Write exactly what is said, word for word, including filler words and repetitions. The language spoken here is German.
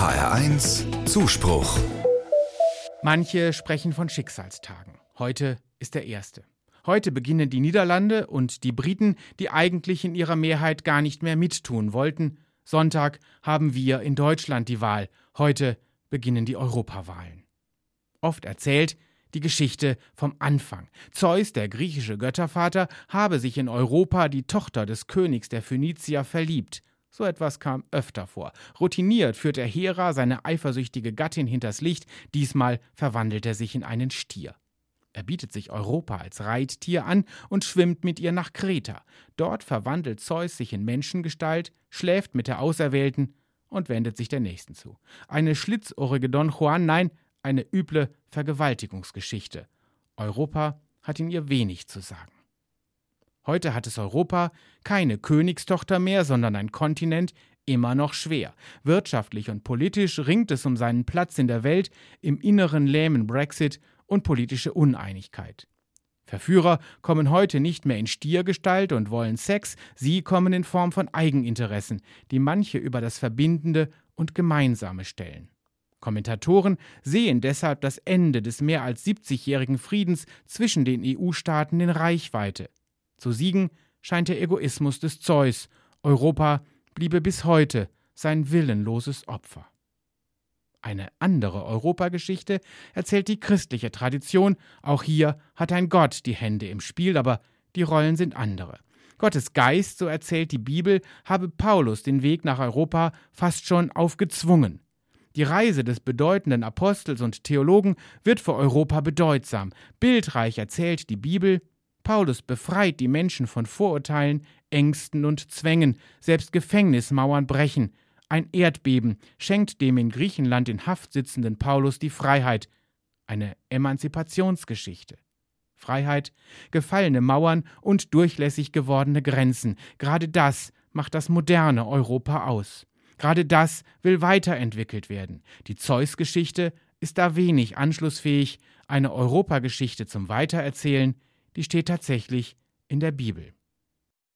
H R eins Zuspruch. Manche sprechen von Schicksalstagen. Heute ist der erste. Heute beginnen die Niederlande und die Briten, die eigentlich in ihrer Mehrheit gar nicht mehr mittun wollten. Sonntag haben wir in Deutschland die Wahl. Heute beginnen die Europawahlen. Oft erzählt die Geschichte vom Anfang. Zeus, der griechische Göttervater, habe sich in Europa die Tochter des Königs der Phönizier verliebt. So etwas kam öfter vor. Routiniert führt er Hera, seine eifersüchtige Gattin, hinters Licht. Diesmal verwandelt er sich in einen Stier. Er bietet sich Europa als Reittier an und schwimmt mit ihr nach Kreta. Dort verwandelt Zeus sich in Menschengestalt, schläft mit der Auserwählten und wendet sich der Nächsten zu. Eine schlitzohrige Don Juan, nein, eine üble Vergewaltigungsgeschichte. Europa hat in ihr wenig zu sagen. Heute hat es Europa keine Königstochter mehr, sondern ein Kontinent, immer noch schwer. Wirtschaftlich und politisch ringt es um seinen Platz in der Welt, im Inneren lähmen Brexit und politische Uneinigkeit. Verführer kommen heute nicht mehr in Stiergestalt und wollen Sex, sie kommen in Form von Eigeninteressen, die manche über das Verbindende und Gemeinsame stellen. Kommentatoren sehen deshalb das Ende des mehr als siebzigjährigen Friedens zwischen den E U-Staaten in Reichweite. Zu siegen scheint der Egoismus des Zeus. Europa bliebe bis heute sein willenloses Opfer. Eine andere Europageschichte erzählt die christliche Tradition. Auch hier hat ein Gott die Hände im Spiel, aber die Rollen sind andere. Gottes Geist, so erzählt die Bibel, habe Paulus den Weg nach Europa fast schon aufgezwungen. Die Reise des bedeutenden Apostels und Theologen wird für Europa bedeutsam. Bildreich erzählt die Bibel, Paulus befreit die Menschen von Vorurteilen, Ängsten und Zwängen, selbst Gefängnismauern brechen. Ein Erdbeben schenkt dem in Griechenland in Haft sitzenden Paulus die Freiheit. Eine Emanzipationsgeschichte. Freiheit, gefallene Mauern und durchlässig gewordene Grenzen. Gerade das macht das moderne Europa aus. Gerade das will weiterentwickelt werden. Die Zeus-Geschichte ist da wenig anschlussfähig. Eine Europageschichte zum Weitererzählen, die steht tatsächlich in der Bibel.